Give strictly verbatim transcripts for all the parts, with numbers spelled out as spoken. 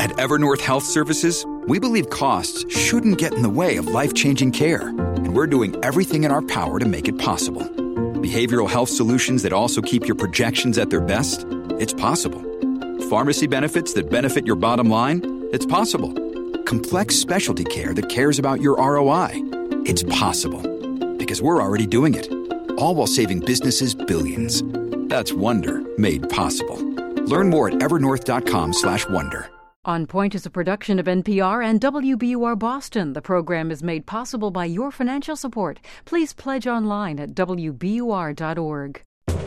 At Evernorth Health Services, we believe costs shouldn't get in the way of life-changing care, and we're doing everything in our power to make it possible. Behavioral health solutions that also keep your projections at their best? It's possible. Pharmacy benefits that benefit your bottom line? It's possible. Complex specialty care that cares about your R O I? It's possible. Because we're already doing it. All while saving businesses billions. That's Wonder made possible. Learn more at evernorth.com slash wonder. On Point is a production of N P R and W B U R Boston. The program is made possible by your financial support. Please pledge online at w b u r dot org.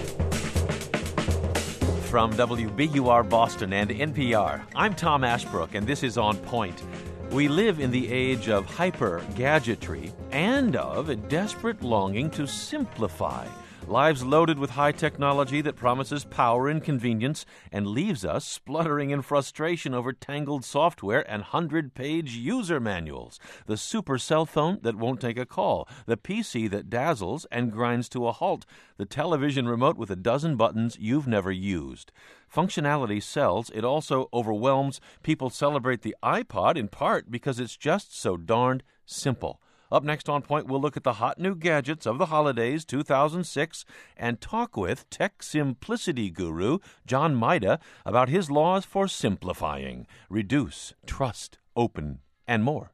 From W B U R Boston and N P R, I'm Tom Ashbrook, and this is On Point. We live in the age of hyper-gadgetry and of a desperate longing to simplify. Lives loaded with high technology that promises power and convenience and leaves us spluttering in frustration over tangled software and hundred-page user manuals. The super cell phone that won't take a call, the P C that dazzles and grinds to a halt, the television remote with a dozen buttons you've never used. Functionality sells, it also overwhelms. People celebrate the iPod in part because it's just so darned simple. Up next on Point, we'll look at the hot new gadgets of the holidays two thousand six and talk with tech simplicity guru John Maida about his laws for simplifying, reduce, trust, open, and more.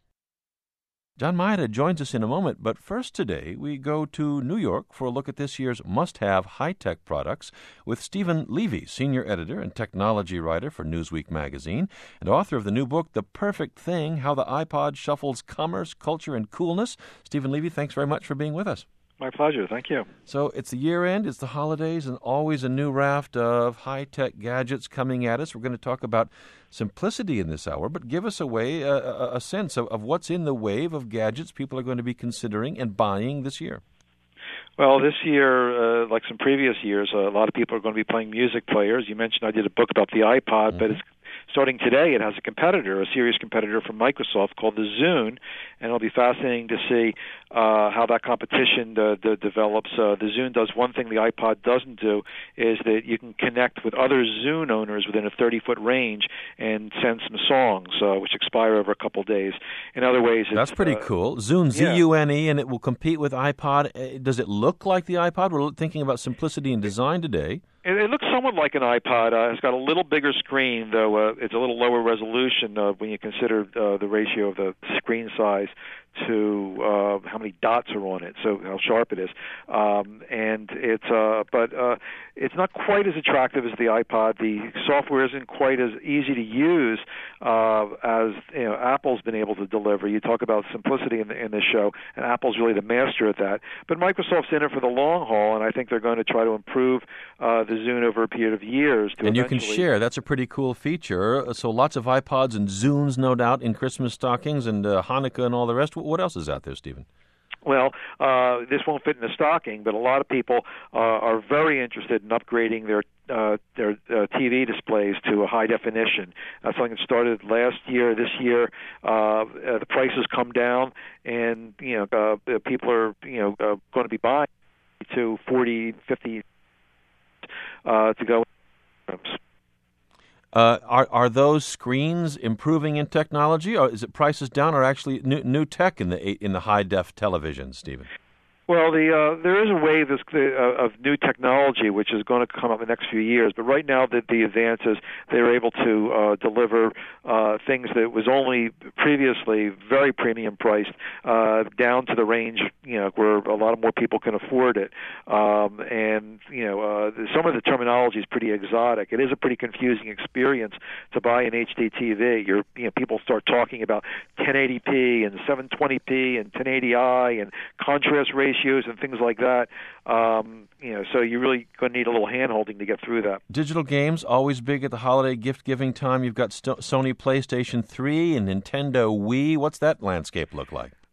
John Maida joins us in a moment, but first today we go to New York for a look at this year's must-have high-tech products with Stephen Levy, senior editor and technology writer for Newsweek magazine and author of the new book, The Perfect Thing, How the iPod Shuffles Commerce, Culture, and Coolness. Stephen Levy, thanks very much for being with us. My pleasure. Thank you. So it's the year-end, it's the holidays, and always a new raft of high-tech gadgets coming at us. We're going to talk about simplicity in this hour, but give us a way, a, a, a sense of, of what's in the wave of gadgets people are going to be considering and buying this year. Well, this year, uh, like some previous years, uh, a lot of people are going to be playing music players. You mentioned I did a book about the iPod, mm-hmm. but it's starting today, it has a competitor, a serious competitor from Microsoft called the Zune, and it'll be fascinating to see uh, how that competition uh, d- develops. Uh, the Zune does one thing the iPod doesn't do, is that you can connect with other Zune owners within a thirty-foot range and send some songs, uh, which expire over a couple days. In other ways, it's, that's pretty uh, cool. Zune, Z U N E, and it will compete with iPod. Does it look like the iPod? We're thinking about simplicity and design today. It, it looks somewhat like an iPod. Uh, it's got a little bigger screen, though uh, it's a little lower resolution uh, when you consider uh, the ratio of the screen size to uh, how many dots are on it, so how sharp it is. Um, and it's, uh, but uh, it's not quite as attractive as the iPod. The software isn't quite as easy to use uh, as you know Apple's been able to deliver. You talk about simplicity in, the, in this show, and Apple's really the master at that. But Microsoft's in it for the long haul, and I think they're going to try to improve uh, the Zune over a period of years. To and you can share. That's a pretty cool feature. So lots of iPods and Zunes, no doubt, in Christmas stockings and uh, Hanukkah and all the rest. What else is out there, Stephen? Well, uh, this won't fit in a stocking, but a lot of people uh, are very interested in upgrading their uh, their uh, T V displays to a high definition. That's something that started last year. This year, uh, uh, the prices come down, and you know uh, people are you know uh, going to be buying to forty, fifty uh, to go. Uh, are are those screens improving in technology, or is it prices down, or actually new, new tech in the in the high def television, Stephen? Well, the uh, there is a wave of, uh, of new technology which is going to come up in the next few years. But right now, the, the advances, they're able to uh, deliver uh, things that was only previously very premium priced uh, down to the range, you know, where a lot of more people can afford it. Um, and you know, uh, some of the terminology is pretty exotic. It is a pretty confusing experience to buy an H D T V. You're, you know, people start talking about ten eighty p and seven twenty p and ten eighty i and contrast ratios and things like that. Um, you know, so you're really going to need a little hand-holding to get through that. Digital games, always big at the holiday gift-giving time. You've got St- Sony PlayStation three and Nintendo Wii. What's that landscape look like?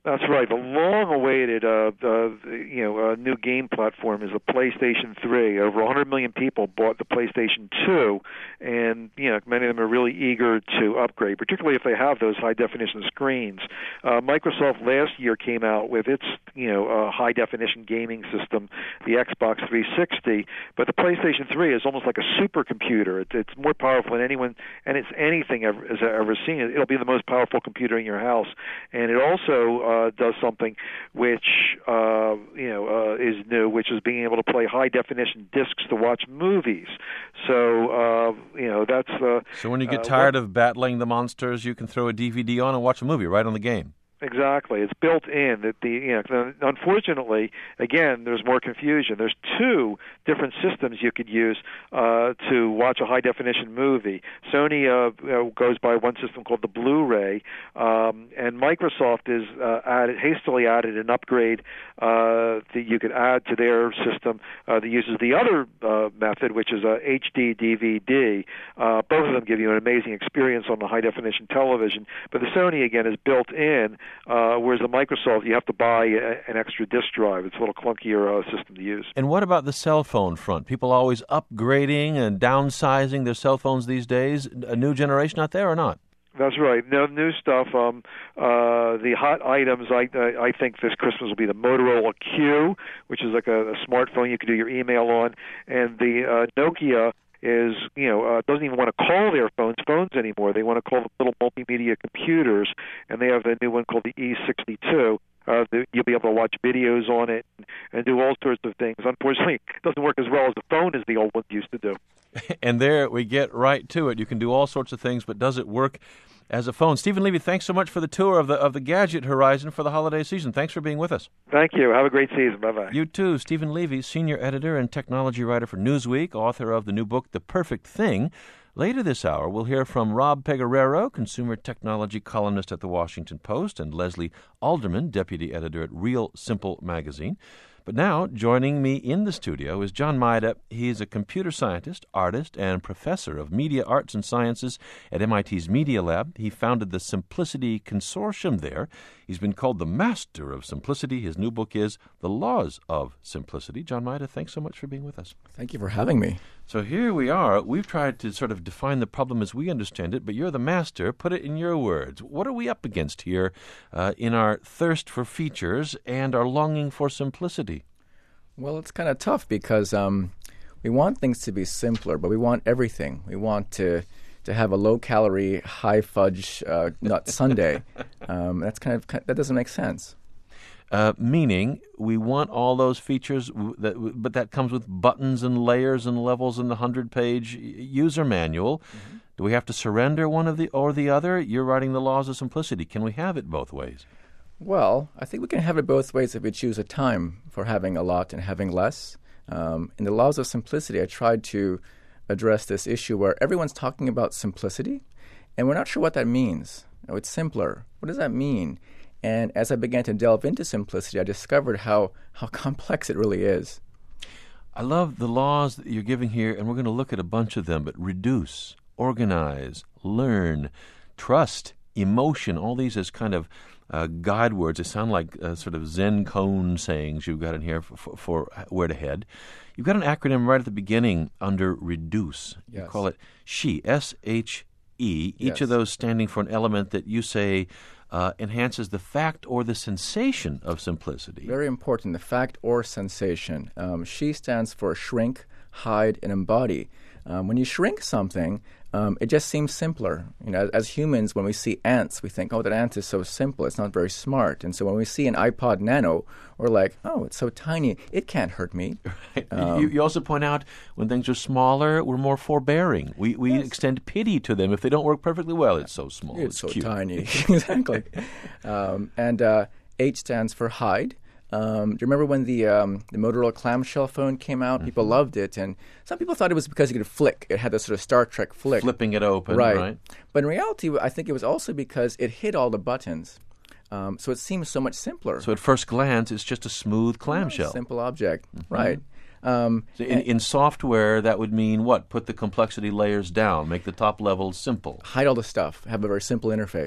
That's right. The long-awaited, uh, uh, you know, uh, new game platform is the PlayStation three. Over one hundred million people bought the PlayStation two, and you know, many of them are really eager to upgrade, particularly if they have those high-definition screens. Uh, Microsoft last year came out with its, you know, uh, high-definition gaming system, the Xbox three sixty. But the PlayStation three is almost like a supercomputer. It's, it's more powerful than anyone, and it's anything ever has ever seen. It'll be the most powerful computer in your house, and it also uh, Uh, does something which uh, you know uh, is new, which is being able to play high definition discs to watch movies. So uh, you know that's. Uh, so when you get uh, tired what, of battling the monsters, you can throw a D V D on and watch a movie right on the game. Exactly, it's built in. That the you know, unfortunately, again, there's more confusion. There's two different systems you could use uh, to watch a high definition movie. Sony uh, you know, goes by one system called the Blu-ray, um, and Microsoft is uh, added hastily added an upgrade uh, that you could add to their system uh, that uses the other uh, method, which is a H D D V D. Uh, both of them give you an amazing experience on the high definition television, but the Sony again is built in. Uh, whereas the Microsoft, you have to buy a, an extra disk drive. It's a little clunkier uh, system to use. And what about the cell phone front? People always upgrading and downsizing their cell phones these days. A new generation out there or not? That's right. No new stuff. Um, uh, the hot items, I, I I think this Christmas will be the Motorola Q, which is like a, a smartphone you can do your email on, and the uh, Nokia is, you know, uh, doesn't even want to call their phones phones anymore. They want to call them little multimedia computers, and they have a new one called the E sixty-two. Uh, the, you'll be able to watch videos on it and, and do all sorts of things. Unfortunately, it doesn't work as well as the phone as the old ones used to do. And there we get right to it. You can do all sorts of things, but does it work as a phone? Stephen Levy, thanks so much for the tour of the of the gadget horizon for the holiday season. Thanks for being with us. Thank you. Have a great season. Bye-bye. You too. Stephen Levy, senior editor and technology writer for Newsweek, author of the new book, The Perfect Thing. Later this hour, we'll hear from Rob Pegoraro, consumer technology columnist at The Washington Post, and Leslie Alderman, deputy editor at Real Simple magazine. But now, joining me in the studio is John Maeda. He's a computer scientist, artist, and professor of media arts and sciences at M I T's Media Lab. He founded the Simplicity Consortium there. He's been called the master of simplicity. His new book is The Laws of Simplicity. John Maeda, thanks so much for being with us. Thank you for having me. So here we are. We've tried to sort of define the problem as we understand it, but you're the master. Put it in your words. What are we up against here uh, in our thirst for features and our longing for simplicity? Well, it's kind of tough because um, we want things to be simpler, but we want everything. We want to to have a low-calorie, high-fudge uh, nut sundae. Um, that's kind of that doesn't make sense. Uh, meaning, we want all those features, that, but that comes with buttons and layers and levels in the hundred-page user manual. Mm-hmm. Do we have to surrender one of the or the other? You're writing The Laws of Simplicity. Can we have it both ways? Well, I think we can have it both ways if we choose a time for having a lot and having less. Um, in The Laws of Simplicity, I tried to address this issue where everyone's talking about simplicity, and we're not sure what that means. You know, it's simpler. What does that mean? And as I began to delve into simplicity, I discovered how, how complex it really is. I love the laws that you're giving here, and we're going to look at a bunch of them, but reduce, organize, learn, trust, emotion, all these as kind of uh, guide words. They sound like uh, sort of Zen koan sayings you've got in here for, for, for where to head. You've got an acronym right at the beginning under reduce. Yes. You call it SHE, S H E, each Yes. of those standing for an element that you say uh, enhances the fact or the sensation of simplicity. Very important, the fact or sensation. Um, SHE stands for shrink, hide, and embody. Um, when you shrink something, um, it just seems simpler. You know, as, as humans, when we see ants, we think, oh, that ant is so simple. It's not very smart. And so when we see an iPod Nano, we're like, oh, it's so tiny. It can't hurt me. Right. Um, you, you also point out when things are smaller, we're more forbearing. We we Yes. extend pity to them if they don't work perfectly well. It's so small. It's, so cute. tiny. Exactly. Um, and uh, H stands for hide. Um, do you remember when the um, the Motorola clamshell phone came out? Mm-hmm. People loved it, and some people thought it was because you could flick. It had this sort of Star Trek flick. Flipping it open, right. right? But in reality, I think it was also because it hit all the buttons. Um, so it seems so much simpler. So at first glance, it's just a smooth clamshell. Simple object, Mm-hmm. right. Um, So in, in software, that would mean what? Put the complexity layers down, make the top level simple. hide all the stuff, have a very simple interface.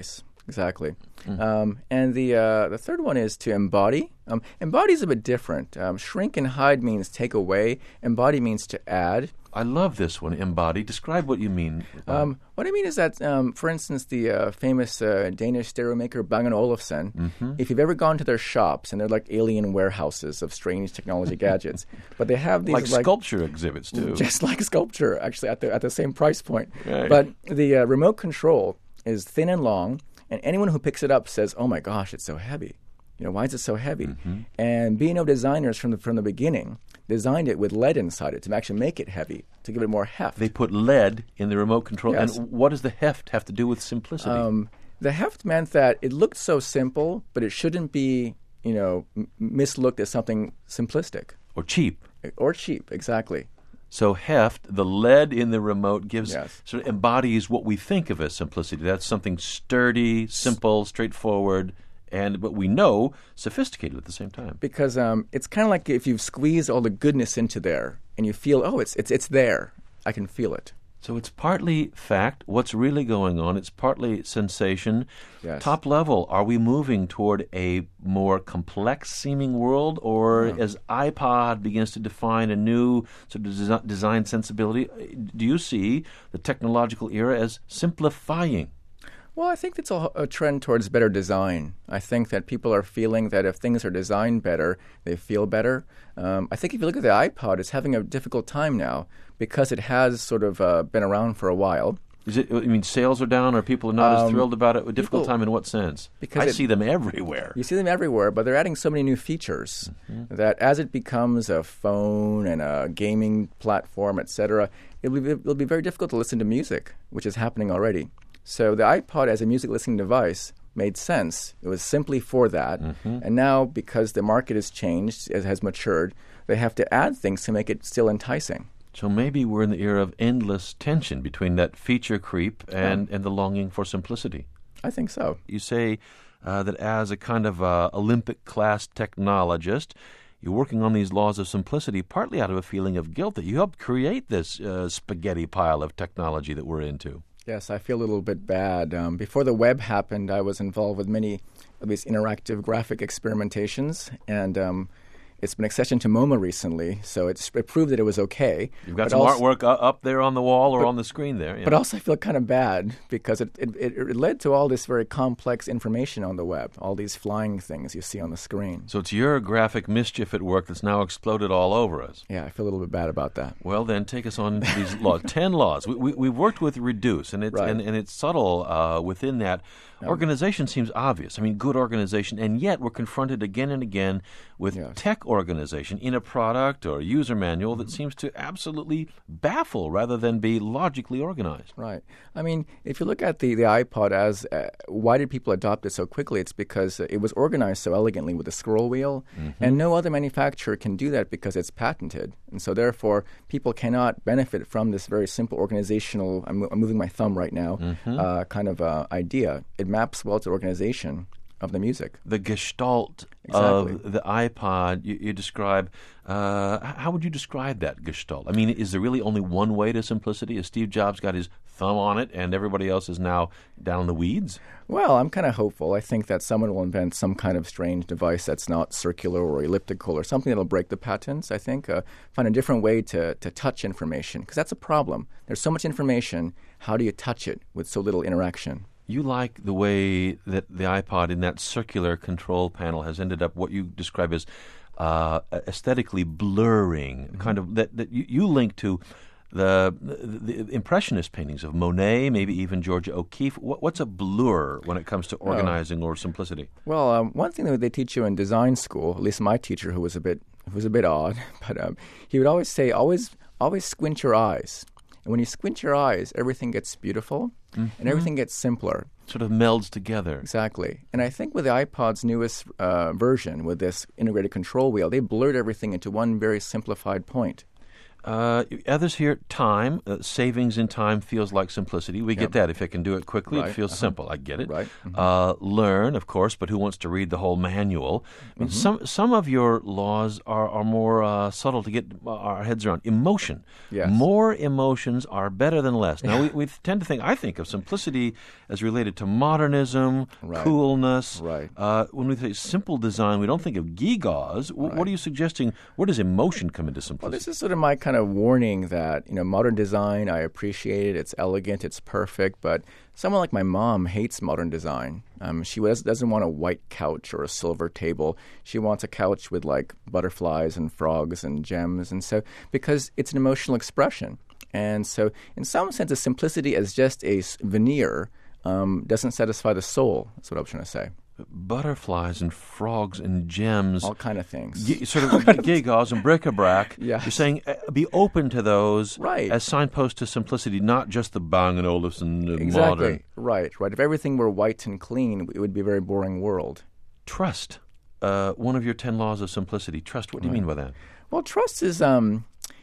Exactly. Mm. Um, and the uh, the third one is to embody. Um, embody is a bit different. Um, shrink and hide means take away. Embody means to add. I love this one, embody. Describe what you mean. Um, what I mean is that, um, for instance, the uh, famous uh, Danish stereo maker Bang and Olufsen, mm-hmm. if you've ever gone to their shops, and they're like alien warehouses of strange technology gadgets, but they have these like, like sculpture exhibits too, just like sculpture, actually at the at the same price point. Right. But the uh, remote control is thin and long, and anyone who picks it up says, "Oh my gosh, it's so heavy." You know, why is it so heavy? Mm-hmm. And B and O designers from the from the beginning designed it with lead inside it to actually make it heavy, to give it more heft. They put lead in the remote control. Yes. And what does the heft have to do with simplicity? Um, the heft meant that it looked so simple, but it shouldn't be, you know, m- mislooked as something simplistic. Or cheap. Or cheap, exactly. So heft, the lead in the remote gives, yes. sort of embodies what we think of as simplicity. That's something sturdy, simple, straightforward, and but we know sophisticated at the same time. Because um, it's kind of like if you've squeezed all the goodness into there, and you feel, oh, it's it's it's there. I can feel it. So it's partly fact, what's really going on. It's partly sensation. Yes. Top level, are we moving toward a more complex-seeming world, or Yeah. as iPod begins to define a new sort of desi- design sensibility, do you see the technological era as simplifying? Well, I think it's a, a trend towards better design. I think that people are feeling that if things are designed better, they feel better. Um, I think if you look at the iPod, it's having a difficult time now because it has sort of uh, been around for a while. Is it? I mean, sales are down, or people are not Um, as thrilled about it? A difficult people- time in what sense? Because I it- see them everywhere. You see them everywhere, but they're adding so many new features Mm-hmm. that as it becomes a phone and a gaming platform, et cetera, it'll be, it'll be very difficult to listen to music, which is happening already. So the iPod as a music listening device made sense. It was simply for that. Mm-hmm. And now, because the market has changed, it has matured, they have to add things to make it still enticing. So maybe we're in the era of endless tension between that feature creep and, Yeah. and the longing for simplicity. I think so. You say uh, that as a kind of uh, Olympic-class technologist, you're working on these laws of simplicity partly out of a feeling of guilt that you helped create this uh, spaghetti pile of technology that we're into. Yes, I feel a little bit bad. Um, before the web happened, I was involved with many of these interactive graphic experimentations, and um, it's been accessioned to MoMA recently, so it's, it proved that it was okay. You've got But some also, artwork uh, up there on the wall or but, on the screen there. Yeah. But also I feel kind of bad because it, it, it led to all this very complex information on the web, all these flying things you see on the screen. So it's your graphic mischief at work that's now exploded all over us. Yeah, I feel a little bit bad about that. Well, then take us on to these laws. Ten laws. We, we, we've worked with Reduce, and it's, Right. and, and it's subtle uh, within that. Organization seems obvious. I mean, good organization, and yet we're confronted again and again with Yes. tech organization in a product or a user manual that seems to absolutely baffle rather than be logically organized. Right. I mean, if you look at the, the iPod as uh, why did people adopt it so quickly? It's because uh, it was organized so elegantly with a scroll wheel, mm-hmm. and no other manufacturer can do that because it's patented. And so therefore, people cannot benefit from this very simple organizational, I'm, I'm moving my thumb right now, mm-hmm. uh, kind of uh, idea. It maps well to organization of the music. The gestalt Exactly. of the iPod, you, you describe, uh, h- how would you describe that gestalt? I mean, is there really only one way to simplicity? Has Steve Jobs got his thumb on it and everybody else is now down in the weeds? Well, I'm kind of hopeful. I think that someone will invent some kind of strange device that's not circular or elliptical or something that'll break the patents, I think. Uh, find a different way to, to touch information, because that's a problem. There's so much information. How do you touch it with so little interaction? You like the way that the iPod in that circular control panel has ended up what you describe as uh, aesthetically blurring, mm-hmm. kind of that, that you, you link to the, the, the impressionist paintings of Monet, maybe even Georgia O'Keeffe. What, what's a blur when it comes to organizing well, or simplicity? Well, um, one thing that they teach you in design school, at least my teacher, who was a bit who was a bit odd, but um, he would always say, always always squint your eyes. And when you squint your eyes, everything gets beautiful mm-hmm. and everything gets simpler. Sort of melds together. Exactly. And I think with the iPod's newest uh, version, with this integrated control wheel, they blurred everything into one very simplified point. Uh, others here, time, uh, savings in time feels like simplicity. We Yep. get that. If it can do it quickly, Right. it feels Uh-huh. simple. I get it. Right. Mhm. Uh, learn, of course, but who wants to read the whole manual? I mean, Mm-hmm. some some of your laws are, are more uh, subtle to get our heads around. Emotion. Yes. More emotions are better than less. Now, we, we tend to think, I think of simplicity as related to modernism, Right. coolness. Right. Uh, when we say simple design, we don't think of gewgaws. W- What are you suggesting? Where does emotion come into simplicity? Well, this is sort of my kind of warning that, you know, modern design, I appreciate it. It's elegant, it's perfect, but someone like my mom hates modern design. Um, she was, doesn't want a white couch or a silver table. She wants a couch with, like, butterflies and frogs and gems. And so, because it's an emotional expression. And so, in some sense, the simplicity as just a s- veneer um, doesn't satisfy the soul. That's what I was trying to say. Butterflies and frogs and gems. All kind of things. G- sort of gewgaws and bric-a-brac. Yes. You're saying uh, be open to those Right. as signposts to simplicity, not just the Bang and Olufsen uh, Exactly. modern. Right, right. If everything were white and clean, it would be a very boring world. Trust. Uh, one of your ten laws of simplicity. Trust. What do you mean by that? Well, trust is. Um,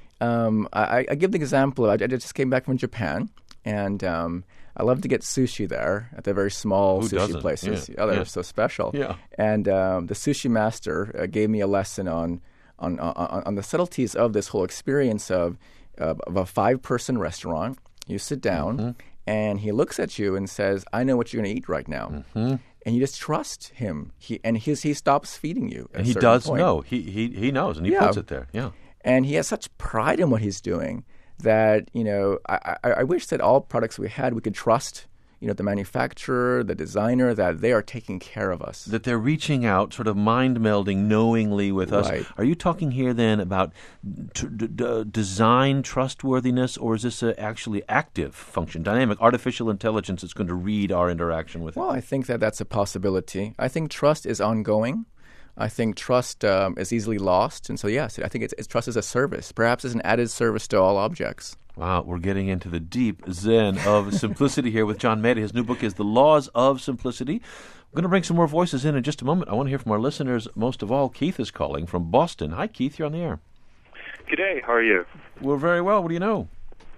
um, I, I give the example. I, I just came back from Japan, and um, I love to get sushi there at the very small Who sushi doesn't? places. Yeah. Oh, they're Yeah. so special. Yeah. And um, the sushi master uh, gave me a lesson on on, on on the subtleties of this whole experience of uh, of a five person restaurant. You sit down, Mm-hmm. and he looks at you and says, "I know what you're going to eat right now." Mm-hmm. And you just trust him. He and his, he stops feeding you. at And a he certain does point. know. He, he he knows, and he Yeah. puts it there. Yeah. And he has such pride in what he's doing that, you know, I, I, I wish that all products we had, we could trust, you know, the manufacturer, the designer, that they are taking care of us. That they're reaching out, sort of mind melding knowingly with us. Right. Are you talking here then about t- d- d- design trustworthiness, or is this a actually active function, dynamic, artificial intelligence that's going to read our interaction with Well, it? I think that that's a possibility. I think trust is ongoing. I think trust um, is easily lost. And so, yes, I think it's, it's trust is a service. Perhaps it's an added service to all objects. Wow, we're getting into the deep zen of simplicity here with John Maeda. His new book is The Laws of Simplicity. We're going to bring some more voices in in just a moment. I want to hear from our listeners. Most of all, Keith is calling from Boston. Hi, Keith. You're on the air. G'day, how are you? We're very well. What do you know?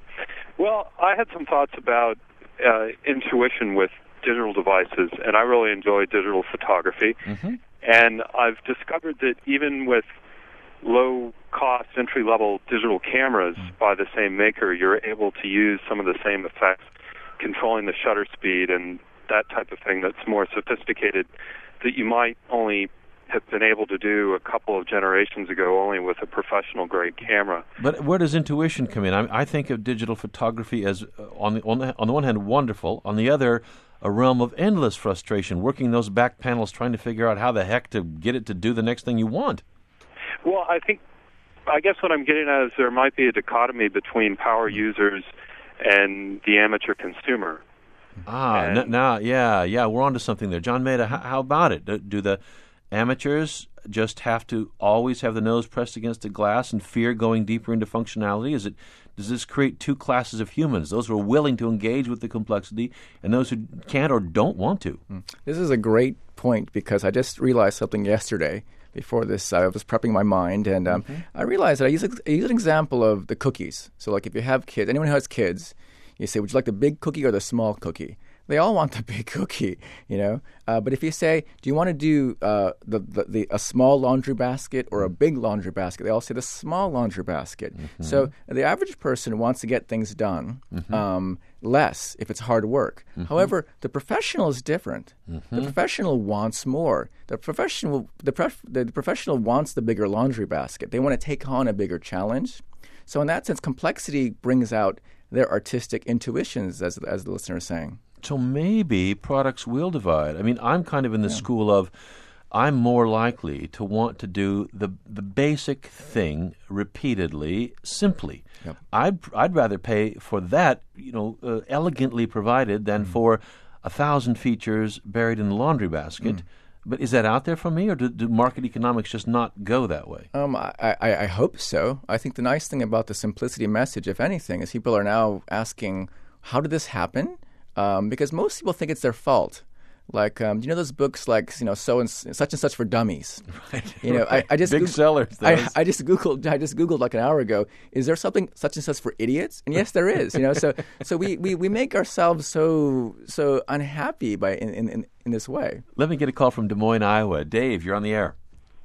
Well, I had some thoughts about uh, intuition with digital devices, and I really enjoy digital photography. Mm-hmm. And I've discovered that even with low-cost, entry-level digital cameras by the same maker, you're able to use some of the same effects, controlling the shutter speed and that type of thing that's more sophisticated, that you might only have been able to do a couple of generations ago only with a professional-grade camera. But where does intuition come in? I, I think of digital photography as, uh, on the, on the on the one hand, wonderful. On the other, a realm of endless frustration, working those back panels, trying to figure out how the heck to get it to do the next thing you want. Well, I think, I guess what I'm getting at is there might be a dichotomy between power users and the amateur consumer. Ah, And- n- now, yeah, yeah, we're on to something there. John Maeda, how, how about it? Do, do the amateurs just have to always have the nose pressed against the glass and fear going deeper into functionality? Is it does this create two classes of humans, those who are willing to engage with the complexity and those who can't or don't want to? This is a great point because I just realized something yesterday. Before this, I was prepping my mind, and um, Mm-hmm. I realized that I use, a, I use an example of the cookies. So, like, if you have kids, anyone who has kids, you say, would you like the big cookie or the small cookie? They all want the big cookie, you know. Uh, but if you say, do you want to do uh, the, the, the a small laundry basket or a big laundry basket? They all say the small laundry basket. Mm-hmm. So the average person wants to get things done Mm-hmm. um, less if it's hard work. Mm-hmm. However, the professional is different. Mm-hmm. The professional wants more. The professional, the, prof, the, the professional wants the bigger laundry basket. They want to take on a bigger challenge. So in that sense, complexity brings out their artistic intuitions, as as the listener is saying. So maybe products will divide. I mean, I'm kind of in the school of I'm more likely to want to do the the basic thing repeatedly, simply. Yep. I'd I'd rather pay for that, you know, uh, elegantly provided than Mm. for a thousand features buried in the laundry basket. Mm. But is that out there for me, or do, do market economics just not go that way? Um, I, I, I hope so. I think the nice thing about the simplicity message, if anything, is people are now asking, how did this happen? Um, because most people think it's their fault. Like, um, do you know those books like, you know, so and such and such for dummies? Right. You know, right. I, I just big Goog- sellers. I, I just googled. I just googled like an hour ago. Is there something such and such for idiots? And yes, there is. You know, so so we, we, we make ourselves so so unhappy by in, in in this way. Let me get a call from Des Moines, Iowa. Dave, you're on the air.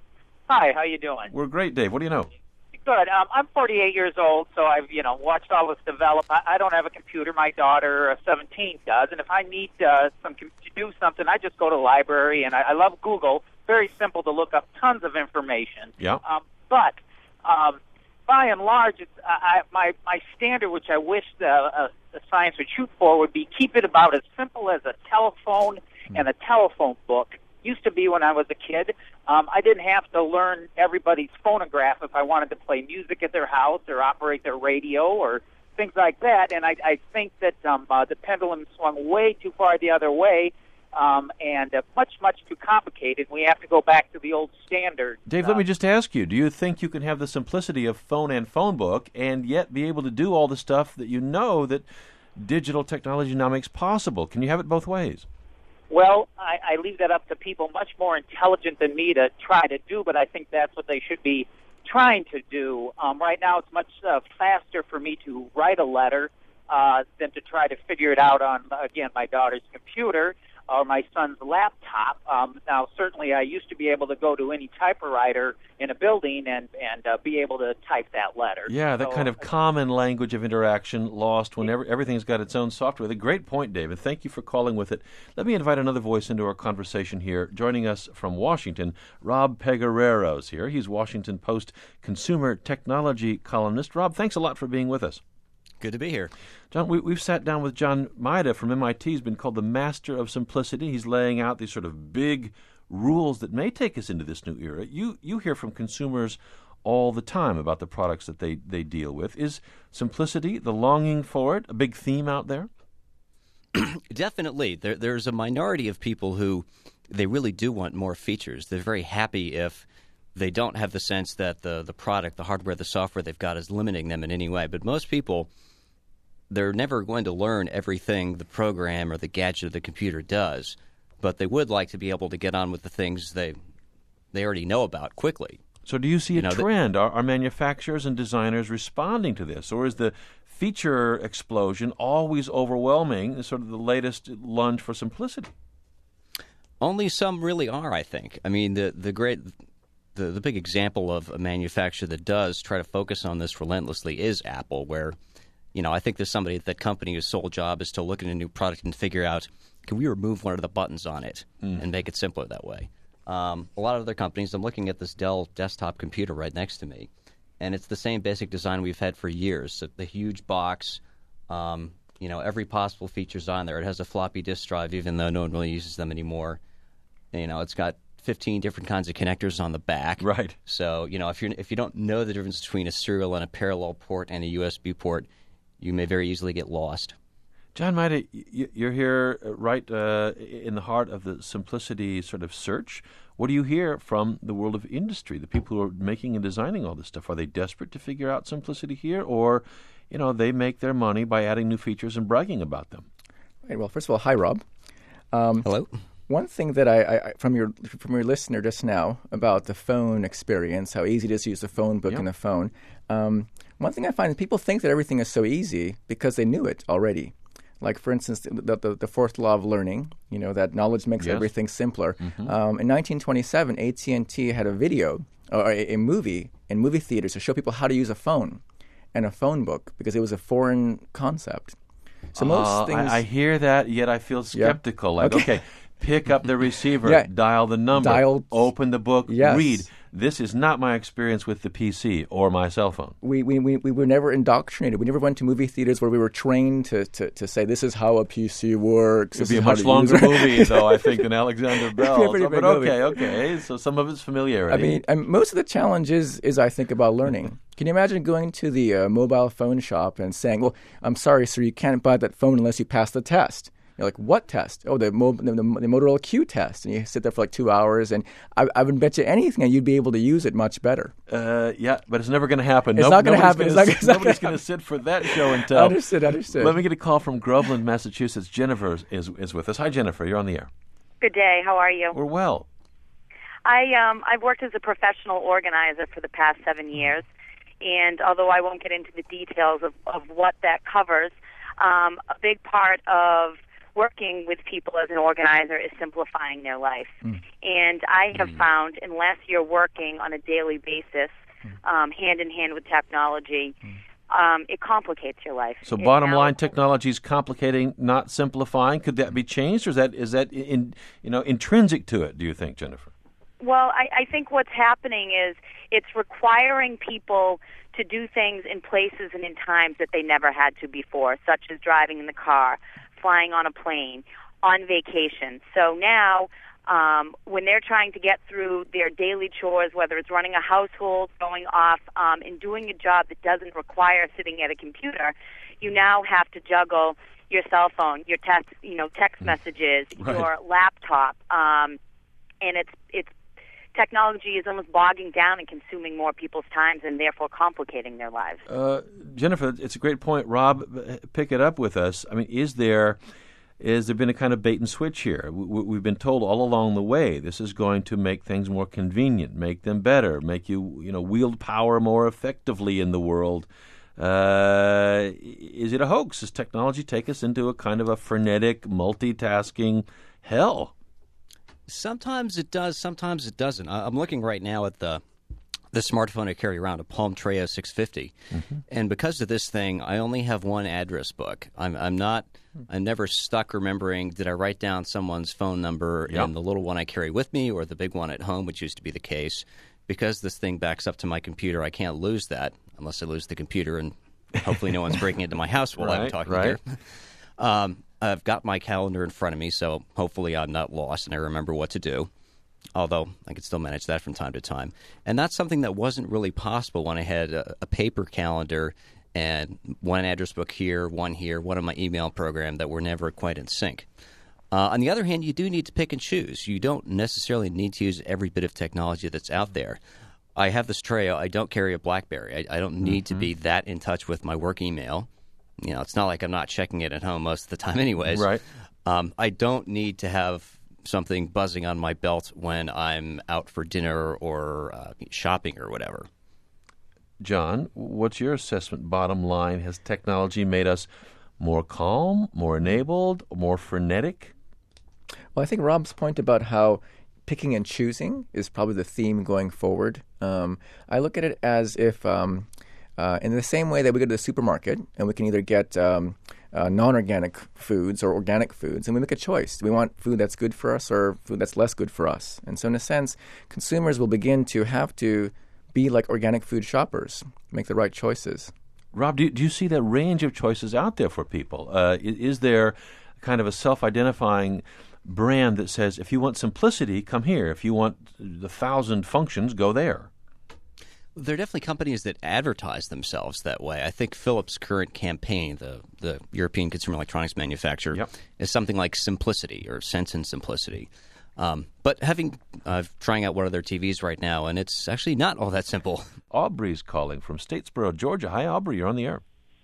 Hi, how you doing? We're great, Dave. What do you know? Good. Um, I'm forty-eight years old, so I've you know watched all this develop. I, I don't have a computer. My daughter, uh, seventeen, does, and if I need uh, some to do something, I just go to the library, and I, I love Google. Very simple to look up tons of information. Yeah. Um, but um, by and large, it's, I, my my standard, which I wish the, uh, the science would shoot for, would be keep it about as simple as a telephone and a telephone book. Used to be when I was a kid. Um, I didn't have to learn everybody's phonograph if I wanted to play music at their house or operate their radio or things like that. And I, I think that um, uh, the pendulum swung way too far the other way um, and uh, much, much too complicated. We have to go back to the old standard. Dave, uh, let me just ask you, do you think you can have the simplicity of phone and phone book and yet be able to do all the stuff that you know that digital technology now makes possible? Can you have it both ways? Well, I, I leave that up to people much more intelligent than me to try to do, but I think that's what they should be trying to do. Um, right now, it's much uh, faster for me to write a letter uh, than to try to figure it out on, again, my daughter's computer or my son's laptop. Um, now, certainly, I used to be able to go to any typewriter in a building and, and uh, be able to type that letter. Yeah, that so, kind of common language of interaction lost when every, everything's got its own software. A great point, David. Thank you for calling with it. Let me invite another voice into our conversation here. Joining us from Washington, Rob Peguerero's here. He's Washington Post consumer technology columnist. Rob, thanks a lot for being with us. Good to be here. John, we, we've sat down with John Maeda from M I T. He's been called the master of simplicity. He's laying out these sort of big rules that may take us into this new era. You you hear from consumers all the time about the products that they, they deal with. Is simplicity, the longing for it, a big theme out there? Definitely. There, there's a minority of people who they really do want more features. They're very happy if they don't have the sense that the, the product, the hardware, the software they've got is limiting them in any way. But most people, they're never going to learn everything the program or the gadget or the computer does, but they would like to be able to get on with the things they they already know about quickly. So do you see You a know, the- trend? Are, are manufacturers and designers responding to this? Or is the feature explosion always overwhelming, sort of the latest lunge for simplicity? Only some really are, I think. I mean, the the great... The, the big example of a manufacturer that does try to focus on this relentlessly is Apple, where, you know, I think there's somebody at that company whose sole job is to look at a new product and figure out, can we remove one of the buttons on it mm. and make it simpler that way? Um, a lot of other companies, I'm looking at this Dell desktop computer right next to me, and it's the same basic design we've had for years. So the huge box, um, you know, every possible feature's on there. It has a floppy disk drive, even though no one really uses them anymore. You know, it's got fifteen different kinds of connectors on the back. Right. So, you know, if you if you don't know the difference between a serial and a parallel port and a U S B port, you may very easily get lost. John Maeda, you're here right uh, in the heart of the simplicity sort of search. What do you hear from the world of industry, the people who are making and designing all this stuff? Are they desperate to figure out simplicity here, or, you know, they make their money by adding new features and bragging about them? Right, well, first of all, hi, Rob. Um, Hello. One thing that I, I from your from your listener just now about the phone experience, how easy it is to use the phone book Yep. and the phone. Um, one thing I find is people think that everything is so easy because they knew it already. Like, for instance, the, the, the fourth law of learning, you know, that knowledge makes Yes. everything simpler. Mm-hmm. Um, in nineteen twenty-seven, A T and T had a video, or a, a movie in movie theaters to show people how to use a phone and a phone book because it was a foreign concept. So most Uh, things... I, I hear that, yet I feel skeptical. Like, Okay. okay, pick up the receiver, Yeah. dial the number, Dial- open the book, Yes. read. This is not my experience with the P C or my cell phone. We, we, we, we were never indoctrinated. We never went to movie theaters where we were trained to, to, to say, this is how a P C works. It would this be a is how much to longer use it. movie, though, I think, than Alexander Bell. Pretty So, big but movie. okay, okay. So some of it's familiarity. I mean, and most of the challenge is, is, I think, about learning. Can you imagine going to the uh, mobile phone shop and saying, well, I'm sorry, sir, you can't buy that phone unless you pass the test. You're like, what test? Oh, the, Mo- the, the, the Motorola Q test. And you sit there for like two hours, and I, I would bet you anything that you'd be able to use it much better. Uh, yeah, but it's never going to happen. It's Nope, not gonna nobody's happen. It's Gonna, not- it's not nobody's gonna going to sit for that show and tell. Understood, understood. Let me get a call from Groveland, Massachusetts. Jennifer is, is with us. Hi, Jennifer. You're on the air. Good day. How are you? We're well. I um I've worked as a professional organizer for the past seven years, and although I won't get into the details of, of what that covers, um, a big part of working with people as an organizer is simplifying their life. Mm. And I have mm. found unless you're working on a daily basis, mm. um, hand in hand with technology, mm. um, it complicates your life. So, it bottom now, line, technology is complicating, not simplifying. Could that be changed, or is that is that in, you know intrinsic to it? Do you think, Jennifer? Well, I, I think what's happening is it's requiring people to do things in places and in times that they never had to before, such as driving in the car, flying on a plane, on vacation. So now, um, when they're trying to get through their daily chores, whether it's running a household, going off, um, and doing a job that doesn't require sitting at a computer, you now have to juggle your cell phone, your text, you know, text messages, right. your laptop, um, and it's it's technology is almost bogging down and consuming more people's times and therefore complicating their lives. Uh, Jennifer, it's a great point. Rob, pick it up with us. I mean, is there is there been a kind of bait and switch here? We, we've been told all along the way this is going to make things more convenient, make them better, make you you know wield power more effectively in the world. Uh, is it a hoax? Does technology take us into a kind of a frenetic, multitasking hell? Sometimes it does, sometimes it doesn't. I'm looking right now at the the smartphone I carry around, a Palm Treo six fifty, mm-hmm. and because of this thing, I only have one address book. I'm, I'm not, I'm never stuck remembering, did I write down someone's phone number yep. in the little one I carry with me or the big one at home, which used to be the case. Because this thing backs up to my computer, I can't lose that unless I lose the computer, and hopefully no one's breaking into my house while right, I'm talking right. here. Um, I've got my calendar in front of me, so hopefully I'm not lost and I remember what to do, although I could still manage that from time to time. And that's something that wasn't really possible when I had a, a paper calendar and one address book here, one here, one on my email program that were never quite in sync. Uh, on the other hand, you do need to pick and choose. You don't necessarily need to use every bit of technology that's out there. I have this Treo. I don't carry a BlackBerry. I, I don't need mm-hmm. to be that in touch with my work email. You know, it's not like I'm not checking it at home most of the time anyways. Right. Um, I don't need to have something buzzing on my belt when I'm out for dinner or uh, shopping or whatever. John, what's your assessment, bottom line? Has technology made us more calm, more enabled, more frenetic? Well, I think Rob's point about how picking and choosing is probably the theme going forward. Um, I look at it as if... Um, Uh, in the same way that we go to the supermarket and we can either get um, uh, non-organic foods or organic foods, and we make a choice. Do we want food that's good for us or food that's less good for us? And so in a sense, consumers will begin to have to be like organic food shoppers, make the right choices. Rob, do you, do you see that range of choices out there for people? Uh, is, is there kind of a self-identifying brand that says, if you want simplicity, come here. If you want the thousand functions, go there? There are definitely companies that advertise themselves that way. I think Philips' current campaign, the, the European consumer electronics manufacturer, yep. is something like simplicity or sense and simplicity. Um, but having uh, trying out one of their T Vs right now, and it's actually not all that simple. Aubrey's calling from Statesboro, Georgia. Hi, Aubrey. You're on the air.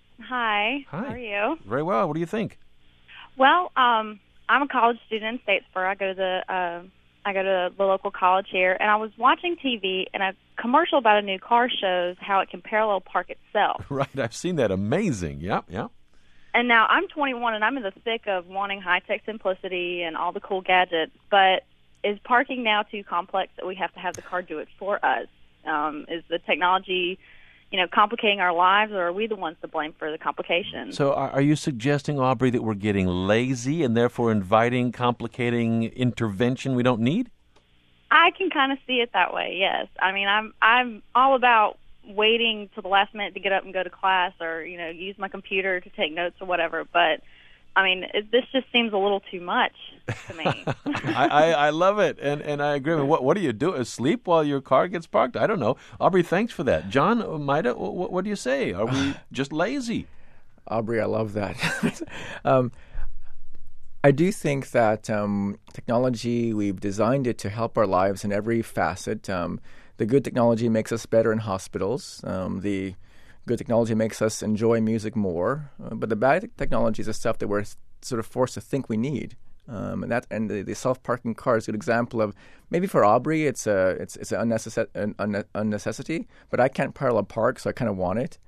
Hi. Hi. How are you? Very well. What do you think? Well, um, I'm a college student in Statesboro. I go to the uh, I go to the local college here, and I was watching T V, and a commercial about a new car shows how it can parallel park itself. Right, I've seen that. Amazing. Yep, yep. And now I'm twenty-one, and I'm in the thick of wanting high-tech simplicity and all the cool gadgets, but is parking now too complex that we have to have the car do it for us? Um, is the technology, you know, complicating our lives, or are we the ones to blame for the complications? So are, are you suggesting, Aubrey, that we're getting lazy and therefore inviting complicating intervention we don't need? I can kind of see it that way, yes. I mean, I'm I'm all about waiting till the last minute to get up and go to class or, you know, use my computer to take notes or whatever, but I mean, it, this just seems a little too much to me. I, I, I love it, and, and I agree. What what do you do? Sleep while your car gets parked? I don't know. Aubrey, thanks for that. John, Maida, what, what do you say? Are we just lazy? Aubrey, I love that. um, I do think that um, technology, we've designed it to help our lives in every facet. Um, the good technology makes us better in hospitals. Um, the good technology makes us enjoy music more. Uh, but the bad technology is the stuff that we're sort of forced to think we need. Um, and that and the, the self-parking car is a good example of maybe for Aubrey it's a it's it's an unnecessary an unne- unnecessity, but I can't parallel park, so I kind of want it.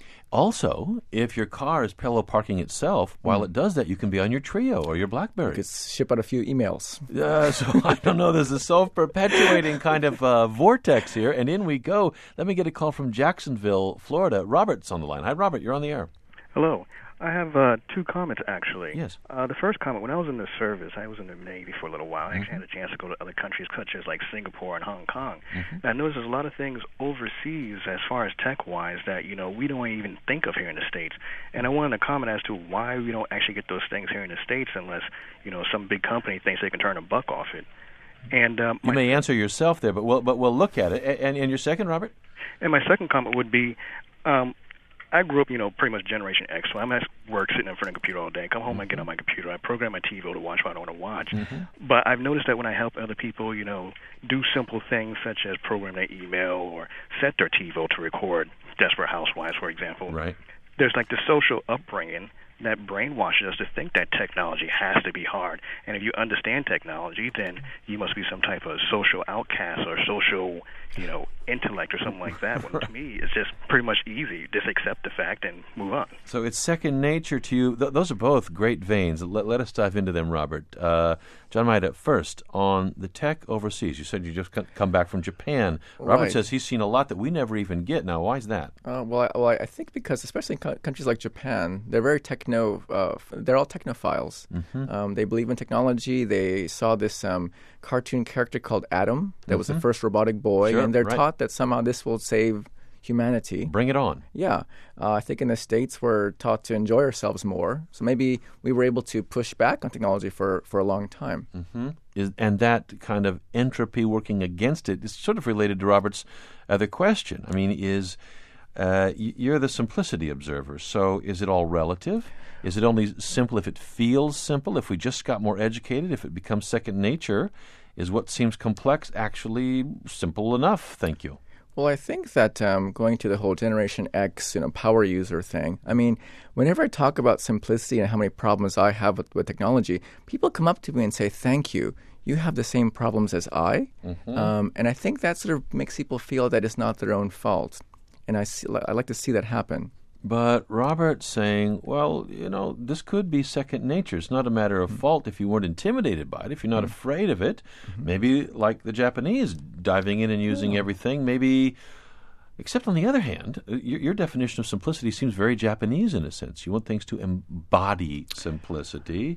Also, if your car is parallel parking itself, while mm. it does that, you can be on your Trio or your BlackBerry. You could ship out a few emails. Uh, so I don't know. There's a self-perpetuating kind of uh, vortex here, and in we go. Let me get a call from Jacksonville, Florida. Robert's on the line. Hi, Robert. You're on the air. Hello. I have uh, two comments, actually. Yes. Uh, the first comment, when I was in the service, I was in the Navy for a little while. I Mm-hmm. actually had a chance to go to other countries such as like Singapore and Hong Kong. Mm-hmm. And I noticed there's a lot of things overseas as far as tech-wise that, you know, we don't even think of here in the States. And I wanted to comment as to why we don't actually get those things here in the States unless, you know, some big company thinks they can turn a buck off it. And um, You may answer yourself there, but we'll, but we'll look at it. And, and your second, Robert? And my second comment would be, um, I grew up, you know, pretty much Generation X, so I'm at work sitting in front of a computer all day. Come home, mm-hmm. I get on my computer. I program my T V to watch what I want to watch. Mm-hmm. But I've noticed that when I help other people, you know, do simple things such as program their email or set their TiVo to record Desperate Housewives, for example, right. There's like the social upbringing that brainwashes us to think that technology has to be hard. And if you understand technology, then you must be some type of social outcast or social, you know, intellect or something like that. When to me, it's just pretty much easy. Just accept the fact and move on. So it's second nature to you. Th- those are both great veins. Let, let us dive into them, Robert. Uh, John Maeda, first, on the tech overseas. You said you just c- come back from Japan. Robert Right. says he's seen a lot that we never even get. Now, why is that? Uh, well, I, well, I think because, especially in co- countries like Japan, they're very techno. Uh, they're all technophiles. Mm-hmm. Um, they believe in technology. They saw this um, cartoon character called Adam. That mm-hmm. was the first robotic boy, sure, and they're right. taught that somehow this will save humanity. Bring it on. Yeah. Uh, I think in the States we're taught to enjoy ourselves more. So maybe we were able to push back on technology for, for a long time. Mm-hmm. Is, and that kind of entropy working against it is sort of related to Robert's other question. I mean, is uh, you're the simplicity observer, so is it all relative? Is it only simple if it feels simple? If we just got more educated, if it becomes second nature, is what seems complex actually simple enough? Thank you. Well, I think that um, going to the whole Generation X, you know, power user thing, I mean, whenever I talk about simplicity and how many problems I have with, with technology, people come up to me and say, thank you. You have the same problems as I. Mm-hmm. Um, and I think that sort of makes people feel that it's not their own fault. And I, see, I like to see that happen. But Robert's saying, well, you know, this could be second nature. It's not a matter of mm-hmm. fault if you weren't intimidated by it, if you're not mm-hmm. afraid of it. Mm-hmm. Maybe like the Japanese, diving in and using yeah. everything. Maybe, except on the other hand, your, your definition of simplicity seems very Japanese in a sense. You want things to embody simplicity,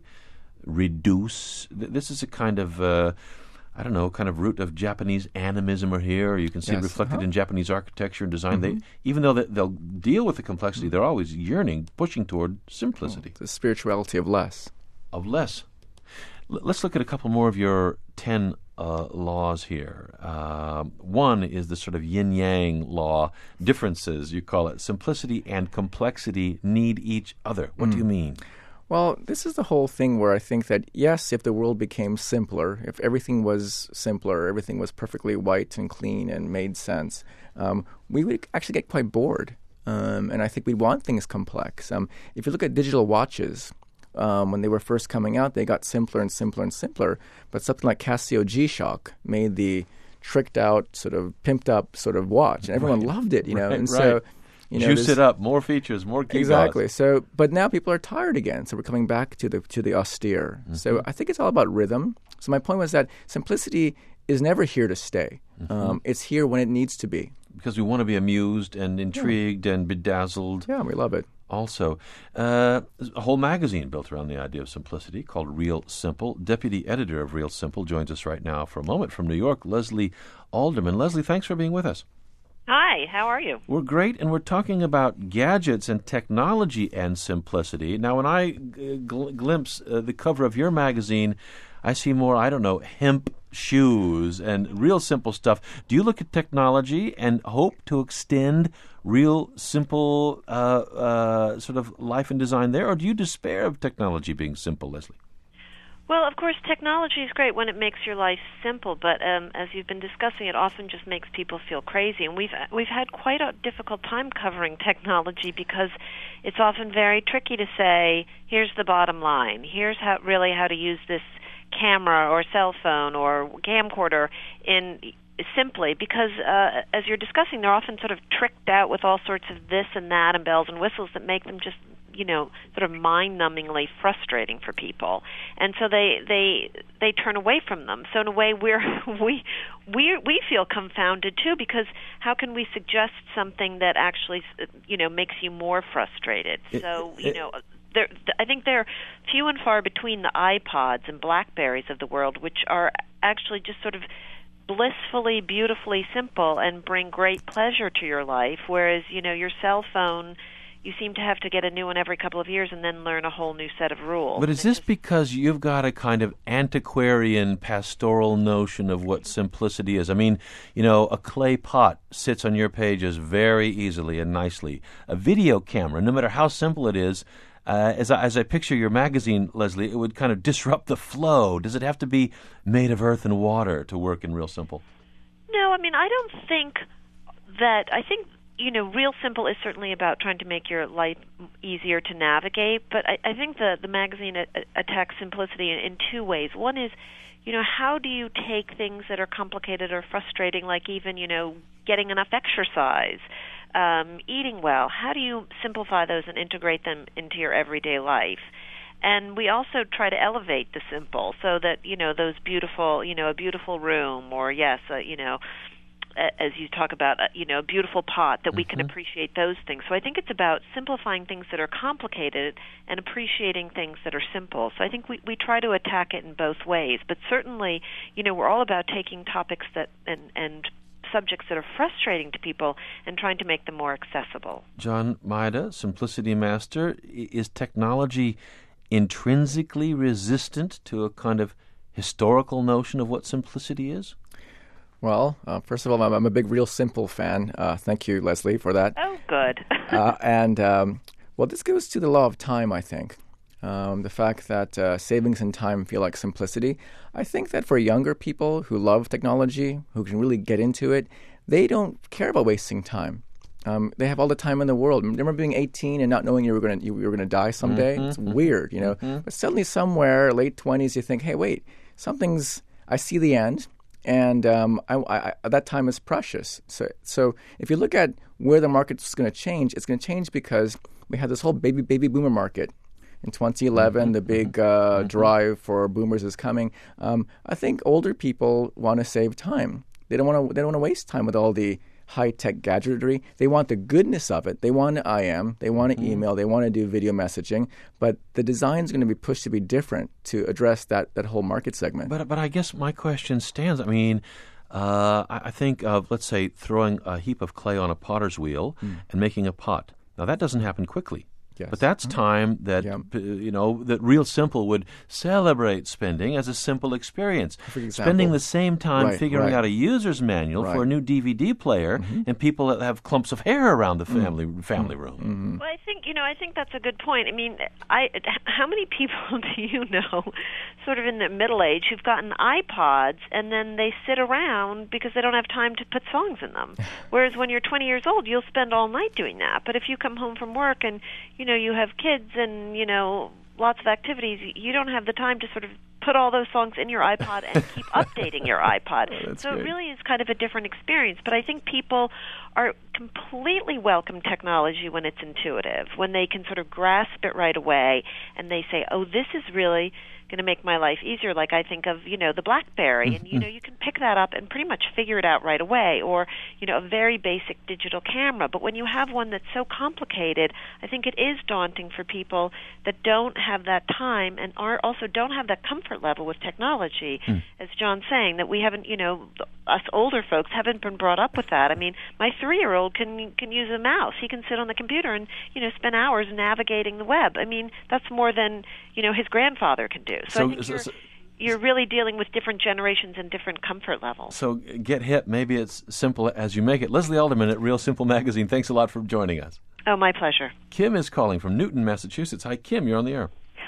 reduce. This is a kind of... Uh, I don't know, kind of root of Japanese animism or here, or you can see yes. it reflected uh-huh. in Japanese architecture and design. Mm-hmm. They, even though they, they'll deal with the complexity, mm-hmm. they're always yearning, pushing toward simplicity. Oh, the spirituality of less. Of less. L- let's look at a couple more of your ten uh, laws here. Uh, one is the sort of yin-yang law, differences, you call it. Simplicity and complexity need each other. What mm. do you mean? Well, this is the whole thing where I think that, yes, if the world became simpler, if everything was simpler, everything was perfectly white and clean and made sense, um, we would actually get quite bored. Um, and I think we want things complex. Um, if you look at digital watches, um, when they were first coming out, they got simpler and simpler and simpler. But something like Casio G-Shock made the tricked out, sort of pimped up sort of watch. And everyone right. loved it, you know. Right, and right. so... You know, juice it up, more features, more keyboards. Exactly. So, but now people are tired again. So we're coming back to the to the austere. Mm-hmm. So I think it's all about rhythm. So my point was that simplicity is never here to stay. Mm-hmm. Um, it's here when it needs to be. Because we want to be amused and intrigued yeah. and bedazzled. Yeah, we love it. Also, uh, a whole magazine built around the idea of simplicity called Real Simple. Deputy editor of Real Simple joins us right now for a moment from New York, Leslie Alderman. Leslie, thanks for being with us. Hi, how are you? We're great, and we're talking about gadgets and technology and simplicity. Now, when I g- gl- glimpse uh, the cover of your magazine, I see more, I don't know, hemp shoes and real simple stuff. Do you look at technology and hope to extend real simple uh, uh, sort of life and design there, or do you despair of technology being simple, Leslie? Well, of course, technology is great when it makes your life simple, but um, as you've been discussing, it often just makes people feel crazy. And we've we've had quite a difficult time covering technology because it's often very tricky to say, here's the bottom line. Here's how really how to use this camera or cell phone or camcorder in simply because, uh, as you're discussing, they're often sort of tricked out with all sorts of this and that and bells and whistles that make them just, you know, sort of mind-numbingly frustrating for people, and so they they they turn away from them. So in a way, we're we we we feel confounded too, because how can we suggest something that actually, you know, makes you more frustrated? So you know. There, I think they're few and far between the iPods and BlackBerries of the world, which are actually just sort of blissfully, beautifully simple and bring great pleasure to your life, whereas, you know, your cell phone, you seem to have to get a new one every couple of years and then learn a whole new set of rules. But is this because you've got a kind of antiquarian, pastoral notion of what simplicity is? I mean, you know, a clay pot sits on your pages very easily and nicely. A video camera, no matter how simple it is, Uh, as, I, as I picture your magazine, Leslie, it would kind of disrupt the flow. Does it have to be made of earth and water to work in Real Simple? No, I mean, I don't think that, I think, you know, Real Simple is certainly about trying to make your life easier to navigate, but I, I think the, the magazine a- attacks simplicity in, in two ways. One is, you know, how do you take things that are complicated or frustrating, like even, you know, getting enough exercise, Um, eating well, how do you simplify those and integrate them into your everyday life? And we also try to elevate the simple so that, you know, those beautiful, you know, a beautiful room or, yes, uh, you know, as you talk about, uh, you know, a beautiful pot, that we can Mm-hmm. appreciate those things. So I think it's about simplifying things that are complicated and appreciating things that are simple. So I think we, we try to attack it in both ways. But certainly, you know, we're all about taking topics that and, and subjects that are frustrating to people and trying to make them more accessible. John Maeda, Simplicity Master, is technology intrinsically resistant to a kind of historical notion of what simplicity is? Well, uh, first of all, I'm, I'm a big Real Simple fan. Uh, thank you, Leslie, for that. Oh, good. uh, and, um, well, this goes to the law of time, I think. Um, the fact that uh, savings and time feel like simplicity. I think that for younger people who love technology, who can really get into it, they don't care about wasting time. Um, they have all the time in the world. Remember being eighteen and not knowing you were going to you were going to die someday? Mm-hmm, it's mm-hmm, weird, you know. mm-hmm. But suddenly, somewhere late twenties, you think, "Hey, wait, something's. I see the end." And um, I, I, that time is precious. So, so if you look at where the market's going to change, it's going to change because we had this whole baby baby boomer market. In twenty eleven, mm-hmm. the big uh, mm-hmm. drive for boomers is coming. Um, I think older people want to save time. They don't want to. They don't want to waste time with all the high-tech gadgetry. They want the goodness of it. They want to I M. They want to mm-hmm. email. They want to do video messaging. But the design is going to be pushed to be different to address that, that whole market segment. But but I guess my question stands. I mean, uh, I, I think of, let's say, throwing a heap of clay on a potter's wheel mm. and making a pot. Now, that doesn't happen quickly. Yes. But that's time that, yeah. you know, that Real Simple would celebrate spending as a simple experience. Spending the same time right, figuring right. out a user's manual right. for a new D V D player mm-hmm. and people that have clumps of hair around the family mm-hmm. family room. Mm-hmm. Well, I think, you know, I think that's a good point. I mean, I how many people do you know sort of in the middle age who've gotten iPods and then they sit around because they don't have time to put songs in them? Whereas when you're twenty years old, you'll spend all night doing that. But if you come home from work and, you know, you have kids and, you know, lots of activities, you don't have the time to sort of put all those songs in your iPod and keep updating your iPod. Oh, so great. It really is kind of a different experience. But I think people are completely welcome technology when it's intuitive, when they can sort of grasp it right away and they say, oh, this is really going to make my life easier. Like I think of, you know, the BlackBerry, and, you know, you can pick that up and pretty much figure it out right away, or, you know, a very basic digital camera. But when you have one that's so complicated, I think it is daunting for people that don't have that time and are also don't have that comfort level with technology. Mm. As John's saying, that we haven't, you know, us older folks haven't been brought up with that. I mean, my three-year-old can can use a mouse. He can sit on the computer and, you know, spend hours navigating the web. I mean, that's more than, you know, his grandfather can do. So, so I think you're, so, you're really dealing with different generations and different comfort levels. So get hip. Maybe it's simple as you make it. Leslie Alderman at Real Simple Magazine, thanks a lot for joining us. Oh, my pleasure. Kim is calling from Newton, Massachusetts. Hi, Kim. You're on the air.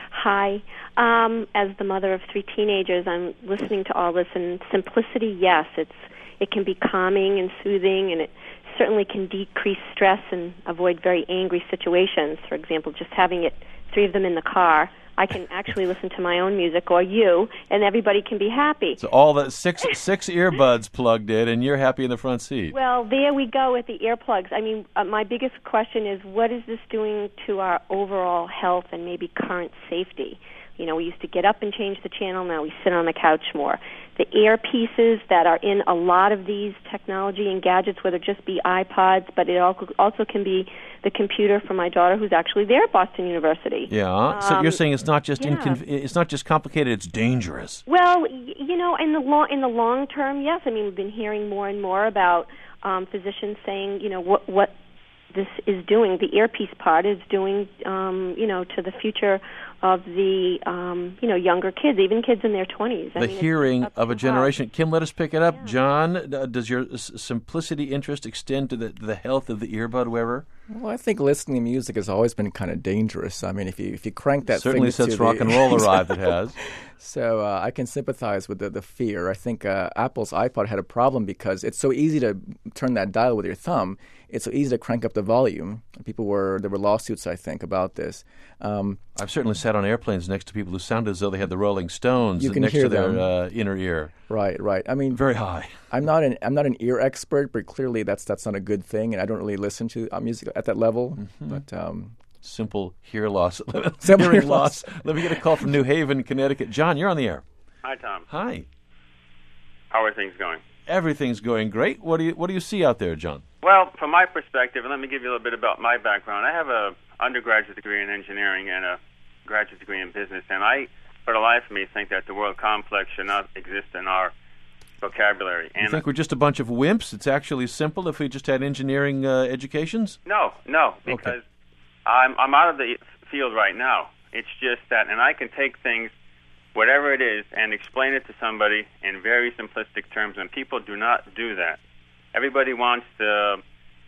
Hi. Um, as the mother of three teenagers, I'm listening to all this, and simplicity, yes, it's it can be calming and soothing, and it certainly can decrease stress and avoid very angry situations. For example, just having it, three of them in the car, I can actually listen to my own music or you, and everybody can be happy. So all the six six earbuds plugged in, and you're happy in the front seat. Well, there we go with the earplugs. I mean, uh, my biggest question is, what is this doing to our overall health and maybe current safety? You know, we used to get up and change the channel. Now we sit on the couch more. The earpieces that are in a lot of these technology and gadgets, whether it just be iPods, but it also can be the computer for my daughter, who's actually there at Boston University. Yeah. So um, you're saying it's not just yeah. inconv- it's not just complicated; it's dangerous. Well, y- you know, in the long in the long term, yes. I mean, we've been hearing more and more about um, physicians saying, you know, what what this is doing. The earpiece part is doing, um, you know, to the future of the, um, you know, younger kids, even kids in their twenties. The I mean, hearing of a generation. Kim, let us pick it up. Yeah. John, uh, does your s- simplicity interest extend to the, the health of the earbud wearer? Well, I think listening to music has always been kind of dangerous. I mean, if you if you crank that Certainly thing since to rock the, and roll arrived, it has. So uh, I can sympathize with the, the fear. I think uh, Apple's iPod had a problem because it's so easy to turn that dial with your thumb. It's so easy to crank up the volume. People were there were lawsuits, I think, about this. Um, I've certainly sat on airplanes next to people who sounded as though they had the Rolling Stones You can next hear to their them. uh, inner ear. Right, right. I mean, very high. I'm not an I'm not an ear expert, but clearly that's that's not a good thing, and I don't really listen to uh, music at that level. Mm-hmm. But um, simple hear loss. Simple hearing hear loss. loss. Let me get a call from New Haven, Connecticut. John, you're on the air. Hi, Tom. Hi. How are things going? Everything's going great. What do you What do you see out there, John? Well, from my perspective, and let me give you a little bit about my background. I have a undergraduate degree in engineering and a graduate degree in business, and I, for the life of me, think that the word complex should not exist in our vocabulary. And You think we're just a bunch of wimps? It's actually simple if we just had engineering uh, educations? No, no, because I'm I'm out of the field right now. It's just that, and I can take things, whatever it is, and explain it to somebody in very simplistic terms, and people do not do that. Everybody wants to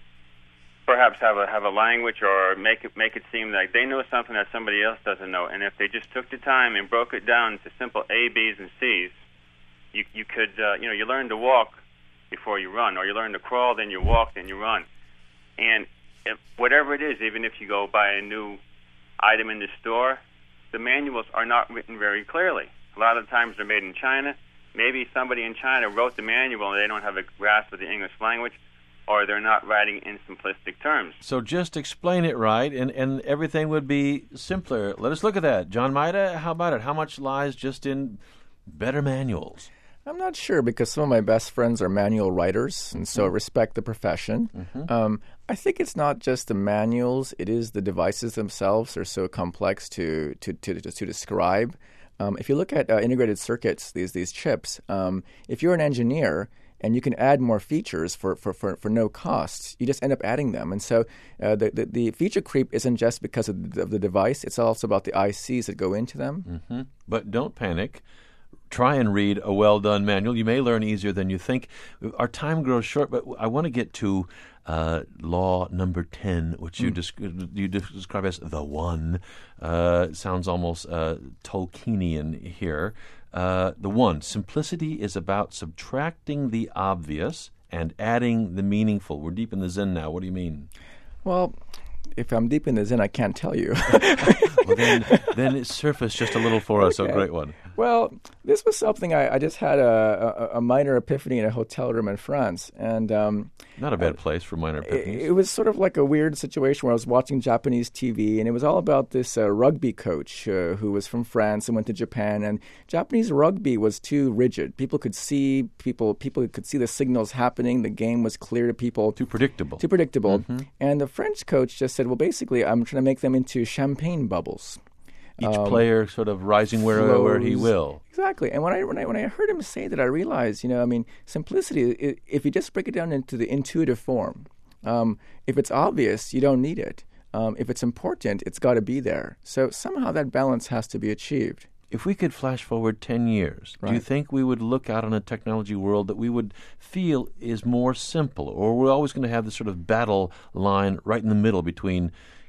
perhaps have a have a language or make it make it seem like they know something that somebody else doesn't know. And if they just took the time and broke it down into simple A, B's, and C's, you you could uh, you know you learn to walk before you run, or you learn to crawl, then you walk, then you run. And if, whatever it is, even if you go buy a new item in the store, the manuals are not written very clearly. A lot of times they're made in China. Maybe somebody in China wrote the manual and they don't have a grasp of the English language, or they're not writing in simplistic terms. So just explain it right, and, and everything would be simpler. Let us look at that. John Maida, how about it? How much lies just in better manuals? I'm not sure, because some of my best friends are manual writers, and so I respect the profession. Mm-hmm. Um, I think it's not just the manuals; it is the devices themselves are so complex to to to, to describe. Um, if you look at uh, integrated circuits, these these chips, um, if you're an engineer and you can add more features for, for, for, for no cost, you just end up adding them. And so uh, the, the the feature creep isn't just because of the, of the device; it's also about the I Cs that go into them. Mm-hmm. But don't panic. Try and read a well-done manual. You may learn easier than you think. Our time grows short, but I want to get to uh, law number ten, which you, Mm. desc- you describe as the one. Uh, it sounds almost uh, Tolkienian here. Uh, the one, simplicity is about subtracting the obvious and adding the meaningful. We're deep in the Zen now. What do you mean? Well, if I'm deep in the Zen, I can't tell you. Well, then, then it surfaced just a little for us. Okay. A great one. Well, this was something I, I just had a, a, a minor epiphany in a hotel room in France, and um, Not a bad place for minor it, epiphanies. it was sort of like a weird situation where I was watching Japanese T V, and it was all about this uh, rugby coach uh, who was from France and went to Japan. And Japanese rugby was too rigid. People could see people people could see the signals happening. The game was clear to people. Too predictable. Too predictable. Mm-hmm. And the French coach just said, "Well, basically, I'm trying to make them into champagne bubbles." Each Um, player sort of rising wherever where he flows. will. Exactly. And when I when I when I heard him say that, I realized, you know, I mean, simplicity. I if you just break it down into the intuitive form, um, if it's obvious, you don't need it. Um, if it's important, it's got to be there. So somehow that balance has to be achieved. If we could flash forward ten years, do you Right. think we would look out on a technology world that we would feel is more simple, or we're always going to have this sort of battle line right in the middle between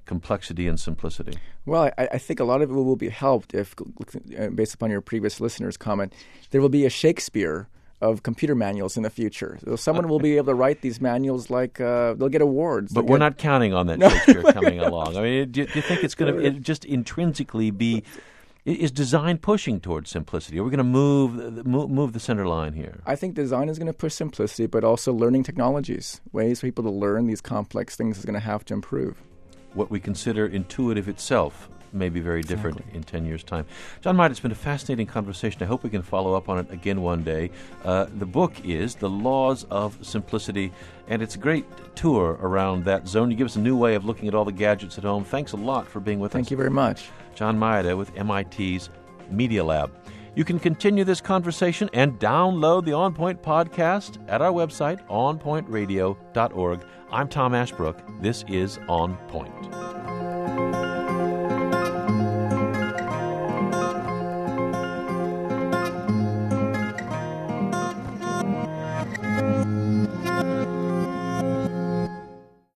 complexity and simplicity? Well, I, I think a lot of it will be helped if, based upon your previous listener's comment, there will be a Shakespeare of computer manuals in the future. So someone will be able to write these manuals like uh, they'll get awards. But they'll we're get... not counting on that Shakespeare coming along. I mean, do you, do you think it's going to it just intrinsically be, is design pushing towards simplicity? Are we going to move, move move the center line here? I think design is going to push simplicity, but also learning technologies, ways for people to learn these complex things is going to have to improve. What we consider intuitive itself may be very different exactly. in ten years' time. John Might, it's been a fascinating conversation. I hope we can follow up on it again one day. Uh, the book is The Laws of Simplicity, and it's a great tour around that zone. You give us a new way of looking at all the gadgets at home. Thanks a lot for being with Thank us. Thank you very much. John Maeda with M I T's Media Lab. You can continue this conversation and download the On Point podcast at our website, on point radio dot org. I'm Tom Ashbrook. This is On Point.